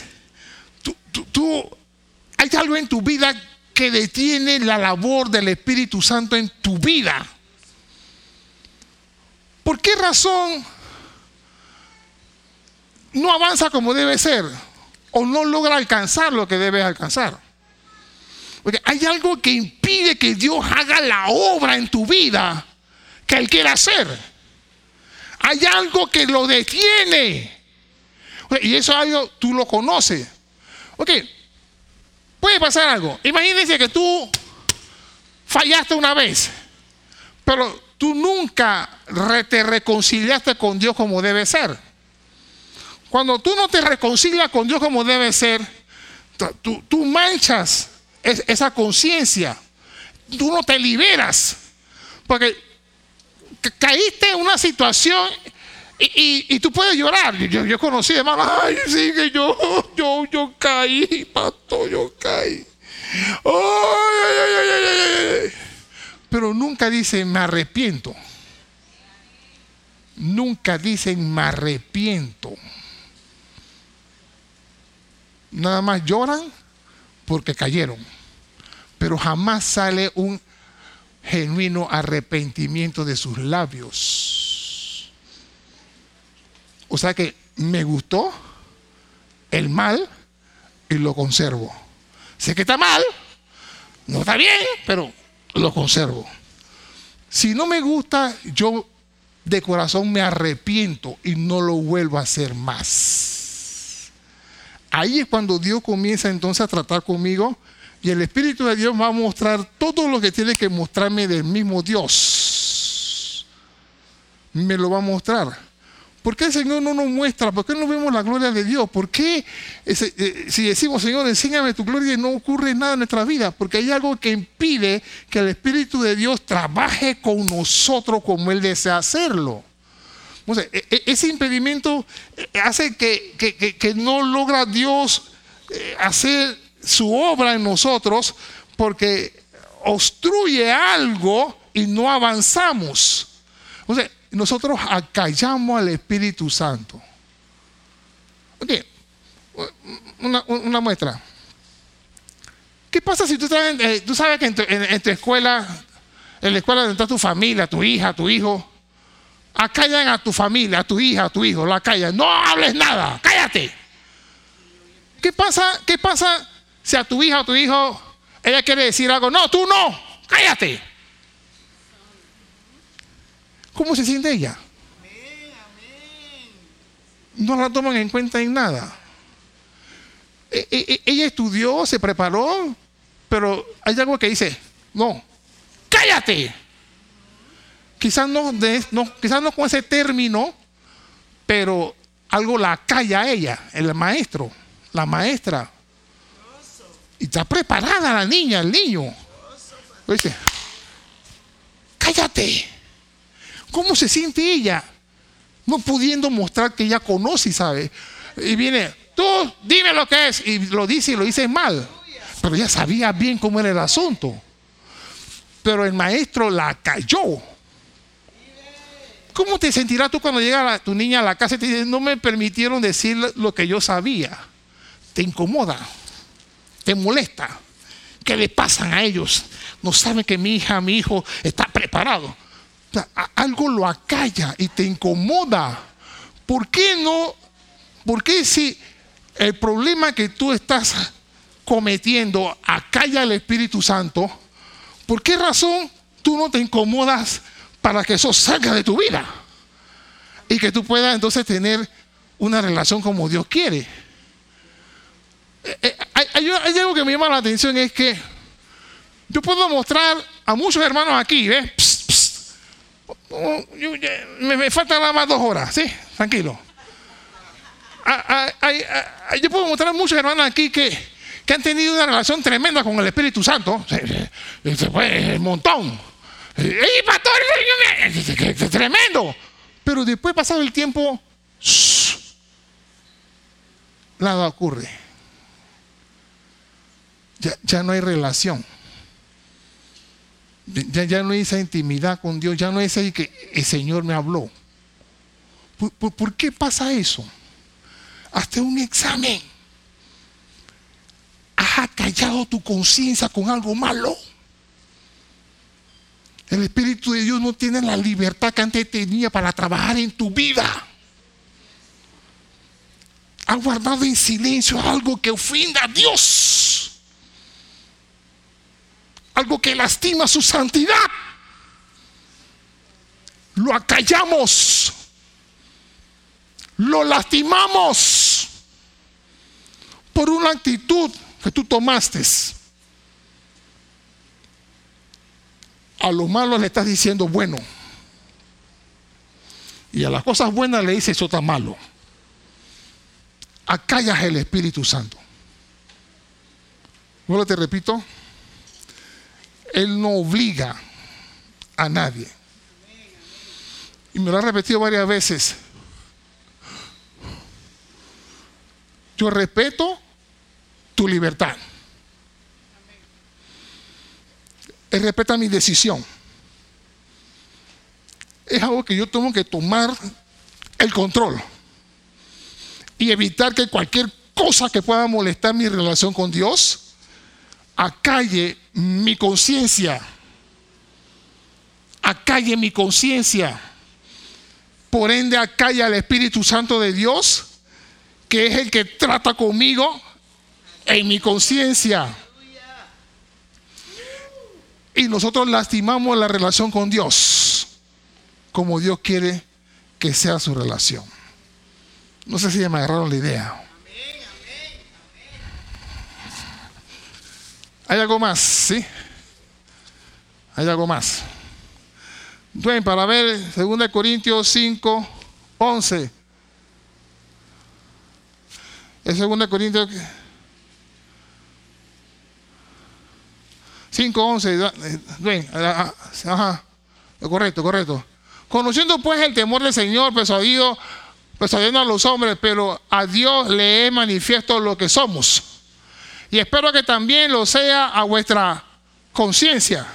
hay algo en tu vida que detiene la labor del Espíritu Santo en tu vida. ¿Por qué razón no avanza como debe ser? O no logra alcanzar lo que debe alcanzar. Porque hay algo que impide que Dios haga la obra en tu vida que Él quiere hacer. Hay algo que lo detiene. Y eso algo tú lo conoces. Ok, puede pasar algo. Imagínense que tú fallaste una vez, pero tú nunca te reconciliaste con Dios como debe ser. Cuando tú no te reconcilias con Dios como debe ser, tú manchas esa conciencia. Tú no te liberas. Porque caíste en una situación y tú puedes llorar. Yo conocí hermanos, ay, sí, que yo caí, pastor, yo caí. Ay. Pero nunca dicen me arrepiento. Nunca dicen me arrepiento. Nada más lloran porque cayeron. Pero jamás sale un genuino arrepentimiento de sus labios. O sea que me gustó el mal y lo conservo. Sé que está mal, no está bien, pero lo conservo. Si no me gusta, yo de corazón me arrepiento y no lo vuelvo a hacer más. Ahí es cuando Dios comienza entonces a tratar conmigo y el Espíritu de Dios va a mostrar todo lo que tiene que mostrarme del mismo Dios. Me lo va a mostrar. ¿Por qué el Señor no nos muestra? ¿Por qué no vemos la gloria de Dios? ¿Por qué si decimos, Señor, enséñame tu gloria y no ocurre nada en nuestra vida? Porque hay algo que impide que el Espíritu de Dios trabaje con nosotros como Él desea hacerlo. O sea, ese impedimento hace que no logra Dios hacer su obra en nosotros porque obstruye algo y no avanzamos. O sea, nosotros acallamos al Espíritu Santo. Ok, una muestra. ¿Qué pasa si tú sabes que en tu escuela, en la escuela donde está tu familia, tu hija, tu hijo, acallan a tu familia, a tu hija, a tu hijo, la acallan? No hables nada, cállate. ¿Qué pasa si a tu hija o tu hijo ella quiere decir algo? No, tú no, cállate. ¿Cómo se siente ella? No la toman en cuenta en nada. Ella estudió, se preparó, pero hay algo que dice, no, cállate. Quizás no con ese término, pero algo la calla a ella, el maestro, la maestra. Y está preparada la niña, el niño. Dice, cállate. ¿Cómo se siente ella? No pudiendo mostrar que ella conoce y sabe. Y viene, tú dime lo que es. Y lo dice mal. Pero ella sabía bien cómo era el asunto. Pero el maestro la calló. ¿Cómo te sentirás tú cuando llega tu niña a la casa y te dice, no me permitieron decir lo que yo sabía? Te incomoda, te molesta. ¿Qué le pasan a ellos? No saben que mi hija, mi hijo está preparado. Algo lo acalla y te incomoda. ¿Por qué no? ¿Por qué si el problema que tú estás cometiendo acalla al Espíritu Santo? ¿Por qué razón tú no te incomodas para que eso salga de tu vida? Y que tú puedas entonces tener una relación como Dios quiere. Hay algo que me llama la atención, es que yo puedo mostrar a muchos hermanos aquí, ¿ves? Me faltan nada más 2 horas, ¿sí? Tranquilo. Yo puedo mostrar a muchos hermanos aquí que han tenido una relación tremenda con el Espíritu Santo. Se fue el montón. ¡Ey, pastor! ¡Tremendo! Pero después, pasado el tiempo, nada ocurre. Ya no hay relación. Ya no hay esa intimidad con Dios. Ya no es ahí que el Señor me habló. ¿Por qué pasa eso? Hazte un examen. ¿Has acallado tu conciencia con algo malo? El Espíritu de Dios no tiene la libertad que antes tenía para trabajar en tu vida. Has guardado en silencio algo que ofenda a Dios. algo que lastima su santidad, lo acallamos, lo lastimamos por una actitud que tú tomaste. A lo malo le estás diciendo bueno, y a las cosas buenas le dices eso está malo. Acallas el Espíritu Santo. Luego te repito, Él no obliga a nadie. Y me lo ha repetido varias veces. Yo respeto tu libertad. Él respeta mi decisión. Es algo que yo tengo que tomar el control y evitar que cualquier cosa que pueda molestar mi relación con Dios acalle mi conciencia. Acalle mi conciencia. Por ende, acalla al Espíritu Santo de Dios, que es el que trata conmigo en mi conciencia. Y nosotros lastimamos la relación con Dios, como Dios quiere que sea su relación. No sé si ya me agarraron la idea. ¿Hay algo más? ¿Sí? ¿Hay algo más? Bueno, para ver 2 Corintios 5, 11. Es 2 Corintios 5, 11. Ven, ajá. Correcto. Conociendo pues el temor del Señor, persuadiendo a los hombres, pero a Dios le es manifiesto lo que somos. Y espero que también lo sea a vuestra conciencia.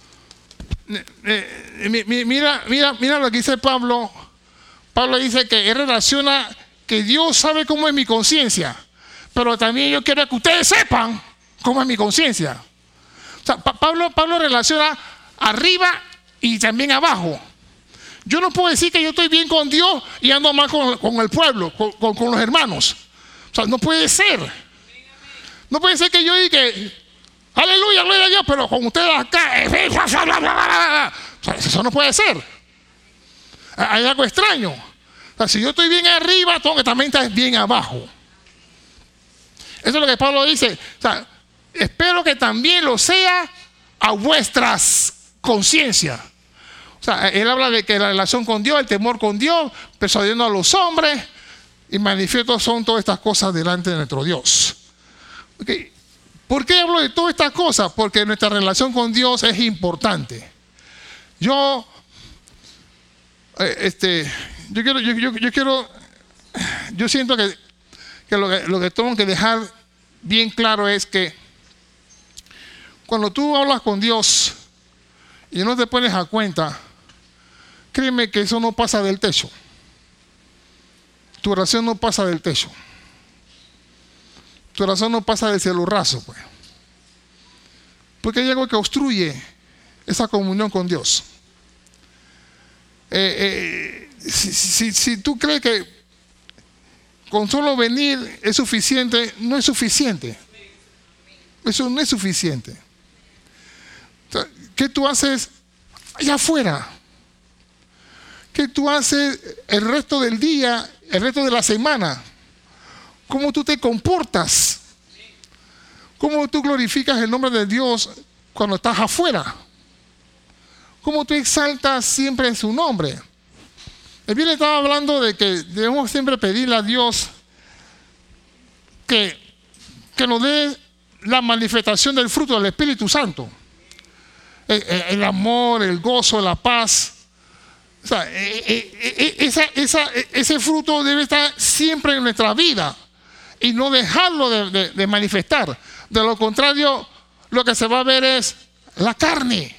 Mira lo que dice Pablo. Pablo dice que él relaciona que Dios sabe cómo es mi conciencia, pero también yo quiero que ustedes sepan cómo es mi conciencia. O sea, Pablo relaciona arriba y también abajo. Yo no puedo decir que yo estoy bien con Dios y ando mal con el pueblo, con los hermanos. O sea, no puede ser. No puede ser que yo diga que aleluya, gloria a Dios, pero con ustedes acá, o sea, eso no puede ser. Hay algo extraño. O sea, si yo estoy bien arriba, tengo que también estar bien abajo. Eso es lo que Pablo dice. O sea, espero que también lo sea a vuestras conciencias. O sea, él habla de que la relación con Dios, el temor con Dios, persuadiendo a los hombres, y manifiesto son todas estas cosas delante de nuestro Dios. Okay. ¿Por qué hablo de todas estas cosas? Porque nuestra relación con Dios es importante. Yo siento que lo que tengo que dejar bien claro es que cuando tú hablas con Dios y no te pones a cuenta, créeme que eso no pasa del techo. Tu oración no pasa del techo. Tu oración no pasa del cielo raso, pues. Porque hay algo que obstruye esa comunión con Dios. Si tú crees que con solo venir es suficiente, no es suficiente. Eso no es suficiente. O sea, ¿qué tú haces allá afuera? ¿Qué tú haces el resto del día, el resto de la semana? ¿Cómo tú te comportas? ¿Cómo tú glorificas el nombre de Dios cuando estás afuera? ¿Cómo tú exaltas siempre en su nombre? El bien estaba hablando de que debemos siempre pedirle a Dios que nos dé la manifestación del fruto del Espíritu Santo. El amor, el gozo, la paz. O sea, ese fruto debe estar siempre en nuestra vida y no dejarlo de manifestar. De lo contrario, lo que se va a ver es la carne.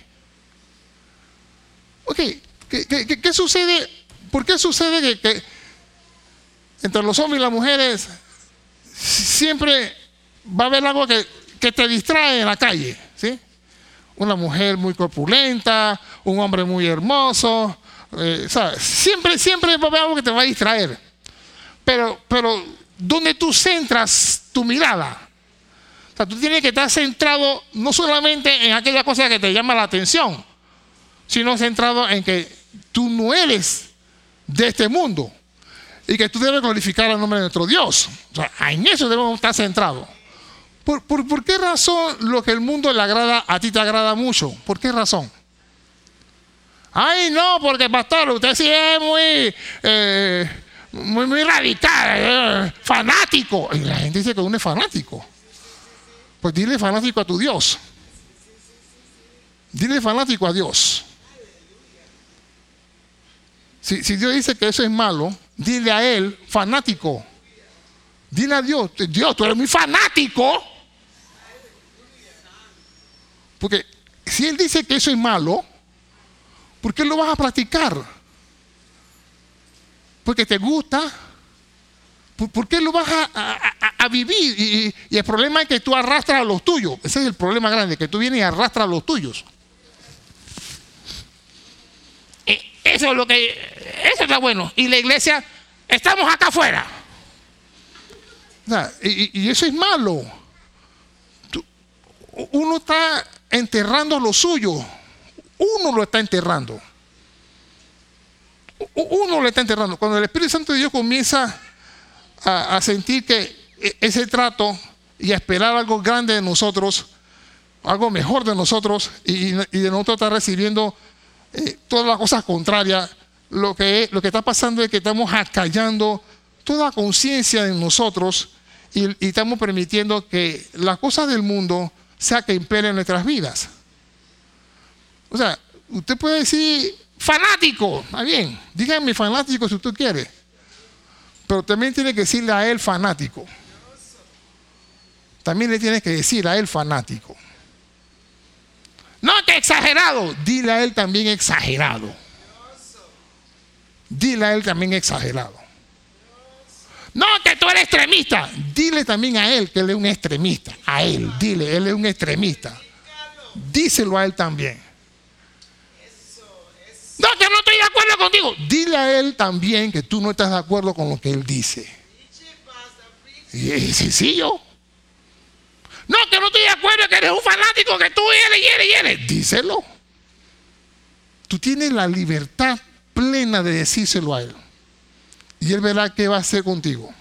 Ok, ¿qué sucede? ¿Por qué sucede que entre los hombres y las mujeres siempre va a haber algo que te distrae en la calle? ¿Sí? Una mujer muy corpulenta, un hombre muy hermoso, ¿sabes? Siempre va a haber algo que te va a distraer. Pero ¿dónde tú centras tu mirada? sea, tú tienes que estar centrado no solamente en aquella cosa que te llama la atención, sino centrado en que tú no eres de este mundo y que tú debes glorificar el nombre de nuestro Dios. O sea, en eso debemos estar centrados. ¿Por qué razón lo que el mundo le agrada a ti te agrada mucho? ¿Por qué razón? Ay, no, porque pastor, usted sí es muy radical, fanático. Y la gente dice que uno es fanático. Pues dile fanático a tu Dios. Dile fanático a Dios. Si Dios dice que eso es malo, dile a Él fanático. Dile a Dios, Dios, tú eres muy fanático. Porque si Él dice que eso es malo, ¿por qué lo vas a practicar? Porque te gusta. ¿Por qué lo vas a vivir? Y el problema es que tú arrastras a los tuyos. Ese es el problema grande, que tú vienes y arrastras a los tuyos. Eso está bueno. Y la iglesia, estamos acá afuera. O sea, y eso es malo. Uno está enterrando lo suyo. Uno lo está enterrando. Uno lo está enterrando. Cuando el Espíritu Santo de Dios comienza a sentir que ese trato y a esperar algo grande de nosotros, algo mejor de nosotros, y de nosotros estar recibiendo todas las cosas contrarias, lo que está pasando es que estamos acallando toda conciencia en nosotros y estamos permitiendo que las cosas del mundo sea que imperen en nuestras vidas. O sea, usted puede decir fanático, está bien, dígame fanático si usted quiere, pero también tiene que decirle a él fanático. También le tiene que decir a él fanático. No, que exagerado. Dile a él también exagerado. Dile a él también exagerado. No, que tú eres extremista. Dile también a él que él es un extremista. A él, dile, él es un extremista. Díselo a él también. No, que no estoy de acuerdo contigo. Dile a él también que tú no estás de acuerdo con lo que él dice. Y es sencillo. No, que no estoy de acuerdo, que eres un fanático, que tú eres. Díselo. Tú tienes la libertad plena de decírselo a él. Y él verá qué va a hacer contigo.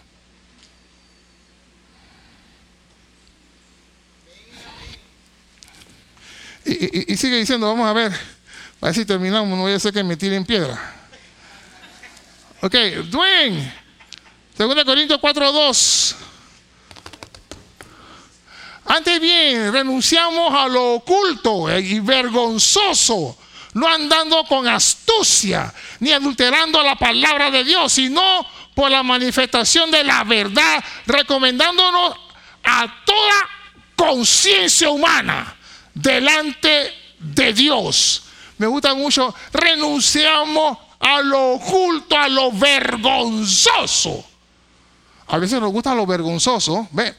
Y sigue diciendo, vamos a ver si terminamos, no voy a hacer que me tiren piedra. Ok, Dwayne, 2 Corintios 4:2. Antes bien, renunciamos a lo oculto y vergonzoso, no andando con astucia, ni adulterando la palabra de Dios, sino por la manifestación de la verdad, recomendándonos a toda conciencia humana delante de Dios. Me gusta mucho, renunciamos a lo oculto, a lo vergonzoso. A veces nos gusta lo vergonzoso, ¿ve?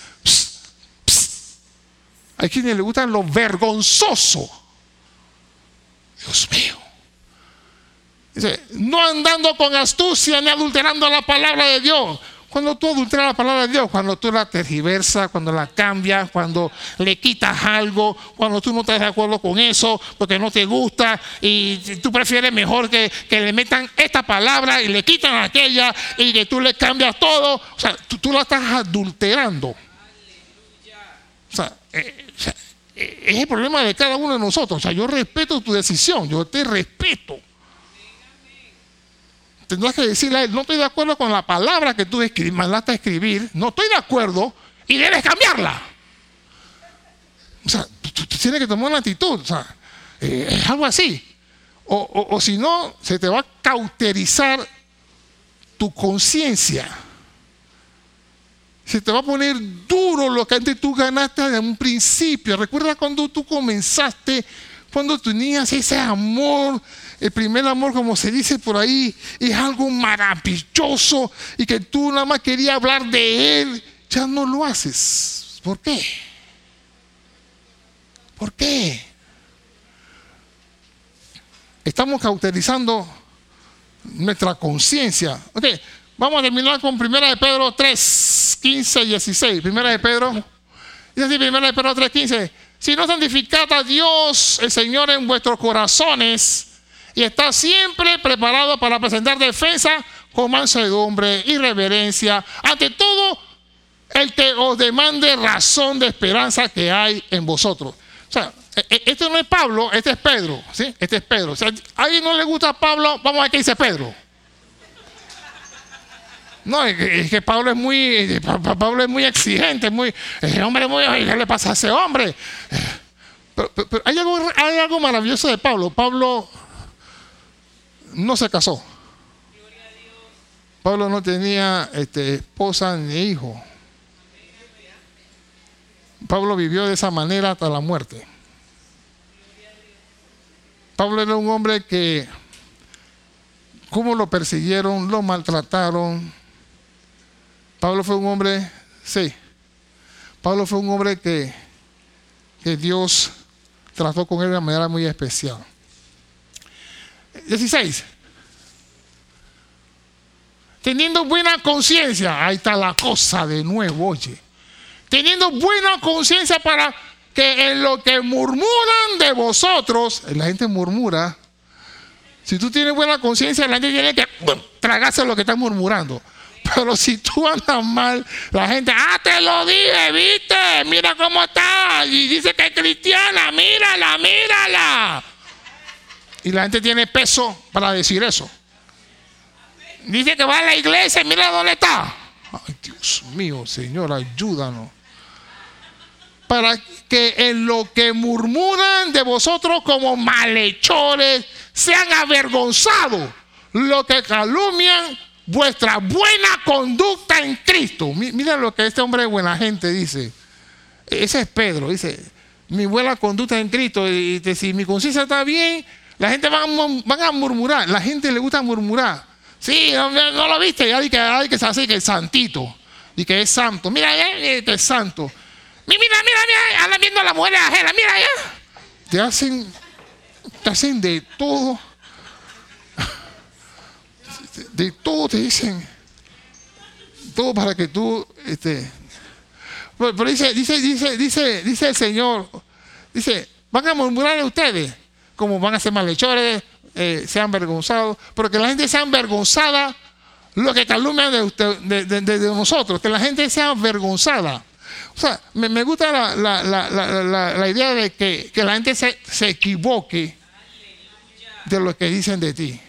Hay quienes les gustan lo vergonzoso. Dios mío. Dice, no andando con astucia ni adulterando la palabra de Dios. Cuando tú adulteras la palabra de Dios, cuando tú la tergiversas, cuando la cambias, cuando le quitas algo, cuando tú no estás de acuerdo con eso, porque no te gusta y tú prefieres mejor que le metan esta palabra y le quitan aquella y que tú le cambias todo. O sea, tú la estás adulterando. O sea, es el problema de cada uno de nosotros. O sea, yo respeto tu decisión, yo te respeto. Tendrás que decirle a él, no estoy de acuerdo con la palabra que tú mandaste a escribir, no estoy de acuerdo y debes cambiarla. O sea, tú tienes que tomar una actitud. O sea, es algo así. O si no, se te va a cauterizar tu conciencia. Se te va a poner duro lo que antes tú ganaste de un principio. Recuerda cuando tú comenzaste, cuando tenías ese amor, el primer amor, como se dice por ahí, es algo maravilloso y que tú nada más querías hablar de él. Ya no lo haces. ¿Por qué? ¿Por qué? Estamos cauterizando nuestra conciencia. Ok. Vamos a terminar con 1 de Pedro 3, 15 y 16. 1 de Pedro. Dice así, 1 Pedro 3:15. Si no santificad a Dios, el Señor, en vuestros corazones, y está siempre preparado para presentar defensa con mansedumbre y reverencia ante todo el que os demande razón de esperanza que hay en vosotros. O sea, este no es Pablo, este es Pedro, ¿sí? Este es Pedro. O sea, ¿a alguien no le gusta Pablo? Vamos a ver qué dice Pedro. No, es que Pablo es muy exigente, ese hombre es muy, ¿qué le pasa a ese hombre? Pero hay algo maravilloso de Pablo. Pablo no se casó. Pablo no tenía esposa ni hijo. Pablo vivió de esa manera hasta la muerte. Pablo era un hombre que, cómo lo persiguieron, lo maltrataron. Pablo fue un hombre, sí. Pablo fue un hombre que Dios trató con él de una manera muy especial. 16. Teniendo buena conciencia, ahí está la cosa de nuevo, oye. Teniendo buena conciencia para que en lo que murmuran de vosotros, la gente murmura. Si tú tienes buena conciencia, la gente tiene que tragarse lo que está murmurando. Pero si tú andas mal, la gente, te lo dije, viste, mira cómo está, y dice que es cristiana, mírala. Y la gente tiene peso para decir eso. Dice que va a la iglesia, mira dónde está. Ay, Dios mío, Señor, ayúdanos. Para que en lo que murmuran de vosotros como malhechores sean avergonzados los que calumnian vuestra buena conducta en Cristo. Mira lo que este hombre de buena gente dice. Ese es Pedro, dice, mi buena conducta en Cristo. Y si mi conciencia está bien, la gente van a murmurar. La gente le gusta murmurar. Sí, no lo viste, ya di que es así, que es santito, y que es santo. Mira, que es santo. Mira, andan viendo a las mujeres ajenas, mira ya. Te hacen de todo. De todo te dicen. Todo para que tú, pero dice el Señor, dice, van a murmurar de ustedes, como van a ser malhechores, sean avergonzados, pero que la gente sea avergonzada lo que calumnian de nosotros, que la gente sea avergonzada. O sea, me gusta la idea de que la gente se equivoque de lo que dicen de ti.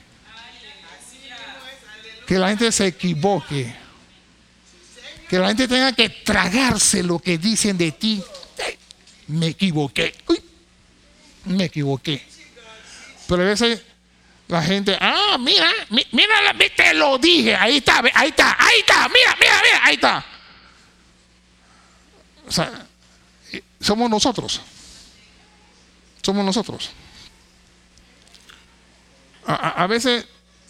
Que la gente se equivoque. Que la gente tenga que tragarse lo que dicen de ti. Me equivoqué. Me equivoqué. Pero a veces la gente, mira, te lo dije, ahí está, mira, ahí está. O sea, somos nosotros. A veces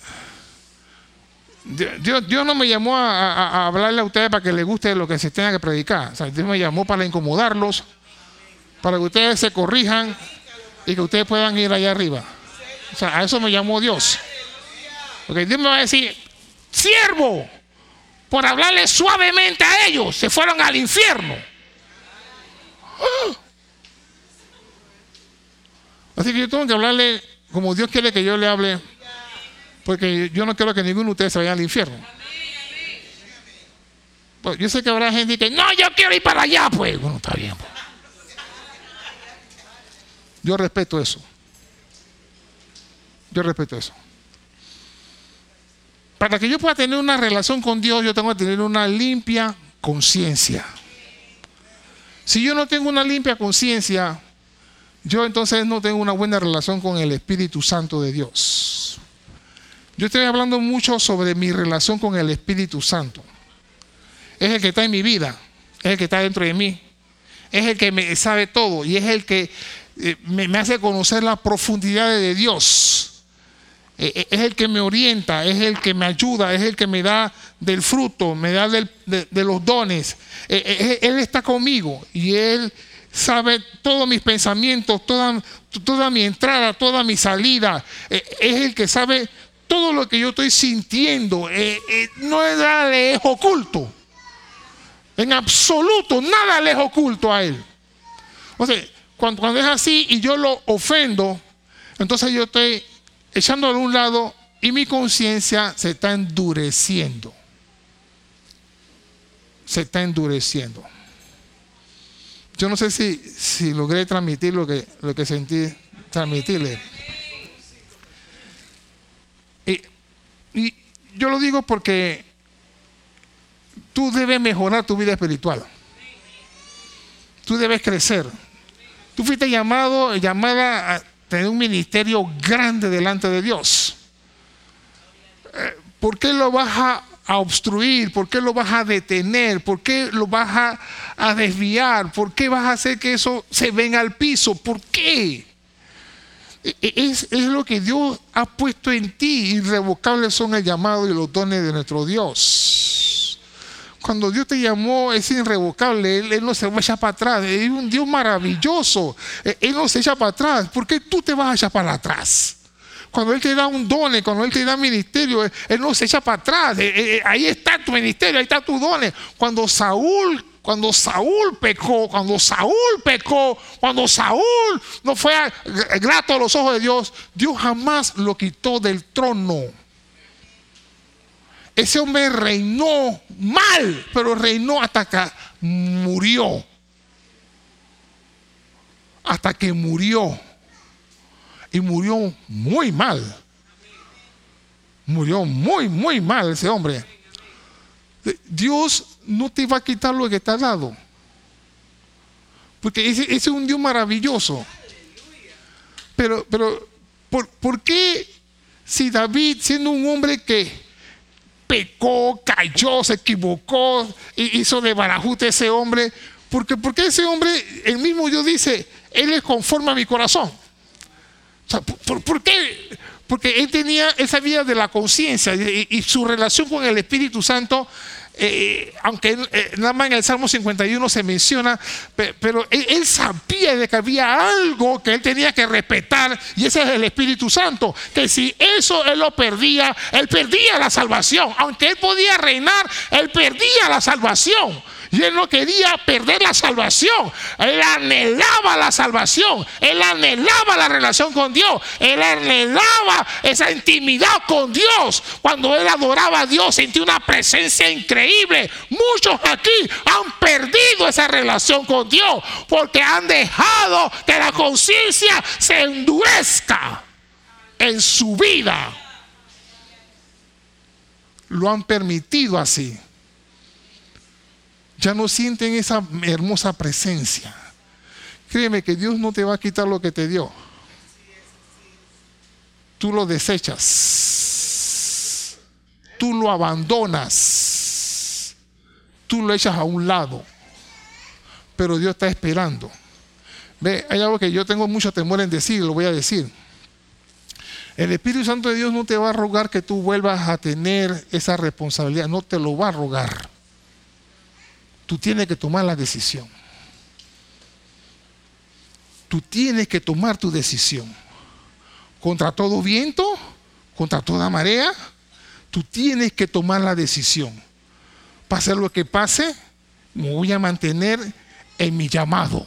Dios no me llamó a hablarle a ustedes para que les guste lo que se tenga que predicar. O sea, Dios me llamó para incomodarlos, para que ustedes se corrijan y que ustedes puedan ir allá arriba. O sea, a eso me llamó Dios. Porque Dios me va a decir, siervo, por hablarle suavemente a ellos, se fueron al infierno. Así que yo tengo que hablarle como Dios quiere que yo le hable, porque yo no quiero que ninguno de ustedes se vaya al infierno. Pues yo sé que habrá gente que no, yo quiero ir para allá, pues. Bueno, está bien, pues. Yo respeto eso. Para que yo pueda tener una relación con Dios, yo tengo que tener una limpia conciencia. Si yo no tengo una limpia conciencia, yo entonces no tengo una buena relación con el Espíritu Santo de Dios. Yo estoy hablando mucho sobre mi relación con el Espíritu Santo. Es el que está en mi vida, es el que está dentro de mí, es el que me sabe todo y es el que me hace conocer la profundidad de Dios. Es el que me orienta, es el que me ayuda, es el que me da del fruto, me da de los dones. Él está conmigo y Él sabe todos mis pensamientos, toda mi entrada, toda mi salida. Es el que sabe todo lo que yo estoy sintiendo. No es oculto. En absoluto, nada le es oculto a Él. O sea, cuando es así y yo lo ofendo, entonces yo estoy echándolo a un lado y mi conciencia se está endureciendo. Se está endureciendo. Yo no sé si logré transmitir lo que sentí transmitirle. Y yo lo digo porque tú debes mejorar tu vida espiritual. Tú debes crecer. Tú fuiste llamada a tener un ministerio grande delante de Dios. ¿Por qué lo vas a obstruir? ¿Por qué lo vas a detener? ¿Por qué lo vas a desviar? ¿Por qué vas a hacer que eso se venga al piso? ¿Por qué? Es lo que Dios ha puesto en ti. Irrevocables son el llamado y los dones de nuestro Dios. Cuando Dios te llamó es irrevocable. Él no se va a echar para atrás. Es un Dios maravilloso. Él no se echa para atrás. ¿Por qué tú te vas a echar para atrás? Cuando Él te da un don, cuando Él te da ministerio, Él no se echa para atrás. Ahí está tu ministerio, ahí está tu don. Cuando Saúl pecó, cuando Saúl no fue grato a los ojos de Dios, Dios jamás lo quitó del trono. Ese hombre reinó mal, pero reinó hasta que murió. Hasta que murió. Y murió muy mal. Murió muy, muy mal ese hombre. Dios no te va a quitar lo que te ha dado. Porque ese es un Dios maravilloso. Pero ¿por qué si David, siendo un hombre que pecó, cayó, se equivocó, hizo de barajuste ese hombre? Porque ese hombre, el mismo Dios dice, Él es conforme a mi corazón. O sea, ¿por qué? Porque él sabía de la conciencia y su relación con el Espíritu Santo, aunque nada más en el Salmo 51 se menciona, pero él sabía de que había algo que él tenía que respetar, y ese es el Espíritu Santo, que si eso él lo perdía, él perdía la salvación. Aunque él podía reinar, él perdía la salvación. Y él no quería perder la salvación. Él anhelaba la salvación. Él anhelaba la relación con Dios. Él anhelaba esa intimidad con Dios. Cuando él adoraba a Dios, sentía una presencia increíble. Muchos aquí han perdido esa relación con Dios porque han dejado que la conciencia se endurezca en su vida. Lo han permitido así. Ya no sienten esa hermosa presencia. Créeme que Dios no te va a quitar lo que te dio. Tú lo desechas. Tú lo abandonas. Tú lo echas a un lado. Pero Dios está esperando. Ve, hay algo que yo tengo mucho temor en decir, lo voy a decir. El Espíritu Santo de Dios no te va a rogar que tú vuelvas a tener esa responsabilidad. No te lo va a rogar. Tú tienes que tomar la decisión. Tú tienes que tomar tu decisión. Contra todo viento, contra toda marea, tú tienes que tomar la decisión. Pase lo que pase, me voy a mantener en mi llamado.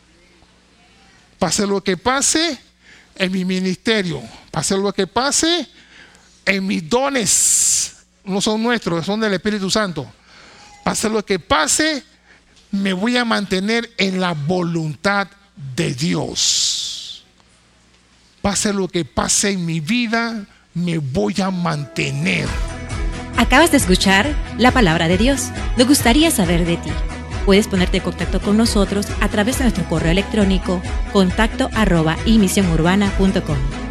Pase lo que pase, en mi ministerio. Pase lo que pase, en mis dones. No son nuestros, son del Espíritu Santo. Pase lo que pase, me voy a mantener en la voluntad de Dios. Pase lo que pase en mi vida, me voy a mantener. Acabas de escuchar la palabra de Dios. Nos gustaría saber de ti. Puedes ponerte en contacto con nosotros a través de nuestro correo electrónico contacto@imisionurbana.com.